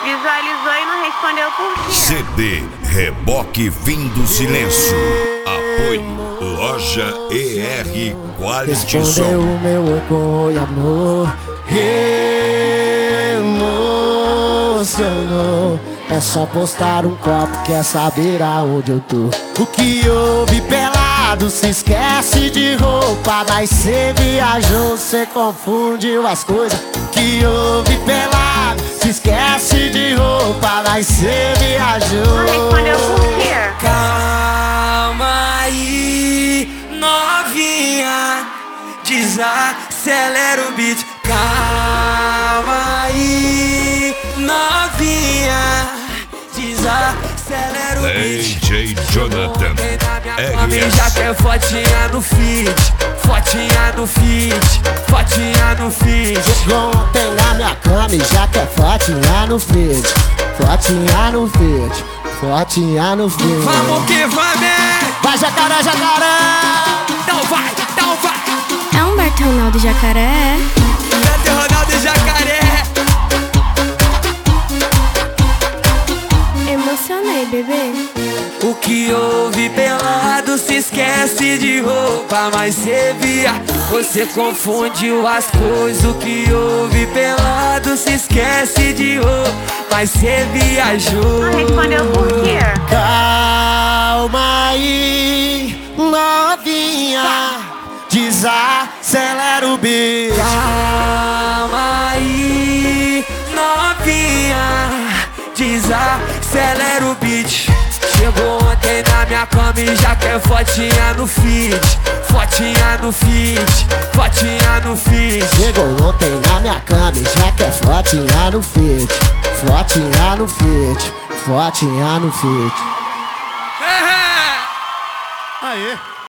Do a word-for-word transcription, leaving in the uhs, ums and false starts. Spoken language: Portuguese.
Visualizou e não respondeu por quê? C D Reboque Fim do Silêncio. Apoio Loja E R Quality Respondeu Som. o meu oi, amor. Emocionou. É só postar um copo, quer saber aonde eu tô. O que houve pelado, se esquece de roupa. Mas cê viajou, cê confundiu as coisas. O que houve pelado, se esquece de roupa. Mas cê viajou. Não respondeu por quê? Calma aí, novinha, desacelera o beat. Calma aí, novinha, desacelera o beat. D J Jonathan R S. Já quer fotinha no feed, fotinha no feed, fotinha no feed. Chegou ontem na minha cama e já quer fotinha no feed. Fotinha no feed, fotinha no feed. Vamos que vamos! Vai jacaré, jacaré! Então vai, então vai! É Humberto Ronaldo Jacaré. Humberto Ronaldo Jacaré. Emocionei, bebê. O que houve pelado, se esquece de roupa. Mas cê via, você confundiu as coisas. O que houve pelado, se esquece de roupa. Mas cê viajou. Não respondeu por quê? Calma aí, novinha, desacelera o beat. Calma aí, novinha, desacelera o beat. Chegou ontem na minha cama e já quer fotinha no feed, fotinha no feed, fotinha no feed. Chegou ontem na minha cama e já quer fotinha no feed. Fotinha no feed, fotinha no feed. É. Aê!